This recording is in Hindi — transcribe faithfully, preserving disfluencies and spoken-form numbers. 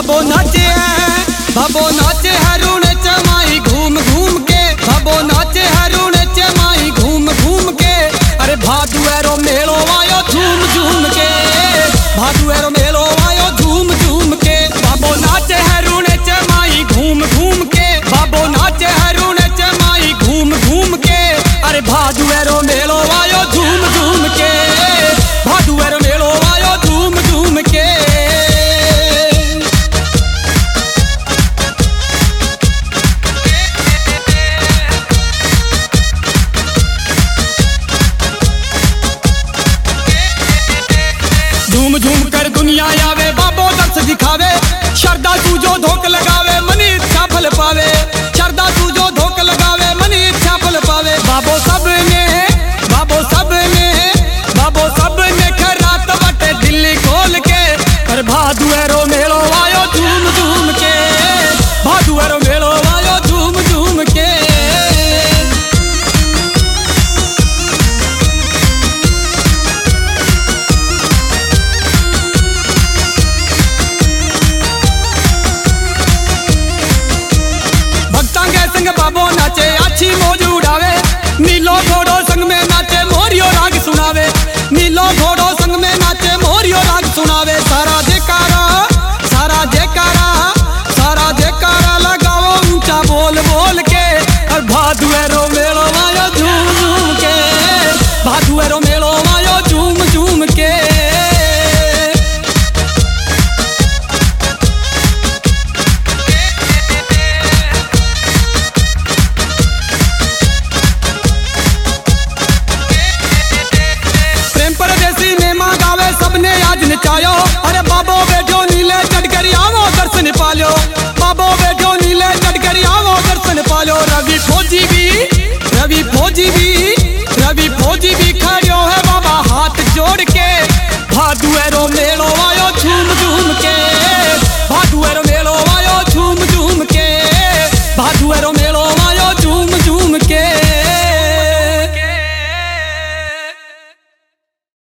बाबो नाचे है, बाबो नाचे हरुण चमाई घूम घूम के, बाबो नाचे हरुण चमाई घूम घूम के। अरे भादुएरो मेलो आयो झूम झूम के, भादुएरो मेलो आयो झूम झूम के। बाबो नाचे हरुण चमाई घूम घूम के, बाबो नाचे हरुण चमाई घूम घूम के। अरे भादुएरो मेलो आयो झूम झूम के, भादुएरो मेलो आयो झूम झूम के। झूम झूम कर दुनिया आवे, बाबो दर्श दिखावे। श्रद्धा तू जो धोख लगावे, मनी इच्छा फल पावे। श्रद्धा तू जो धोख लगावे, मनी इच्छा फल पावे। बाबो सब ने, बाबो सब ने, बाबो सब ने खरात बटे दिल्ली खोल के। पर भादुएरो मेलो आयो झूम झूम के, भादुएरो मेलो आयो झूम झूम के। संग बाबो नाचे अच्छी मौज उड़ावे, नीलो घोड़ो संग में नाचे मोरियो राग सुनावे। नीलो घोड़ो संग में नाचे मोरियो राग सुनावे। सारा जयकारा, सारा जयकारा, सारा जयकारा लगाओ ऊंचा बोल बोल के। और भादुएरो मेलो आयो झूम झूम के, भादुएरो मेलो आयो झूम झूम के। सबने आज नचायो, अरे बाबो बैठो नीले चढ़कर आवो दर्शन पालो। बाबो बैठो नीले चढ़कर आवो दर्शन पालो। रवि फौजी भी, रवि फौजी भी, रवि फौजी भी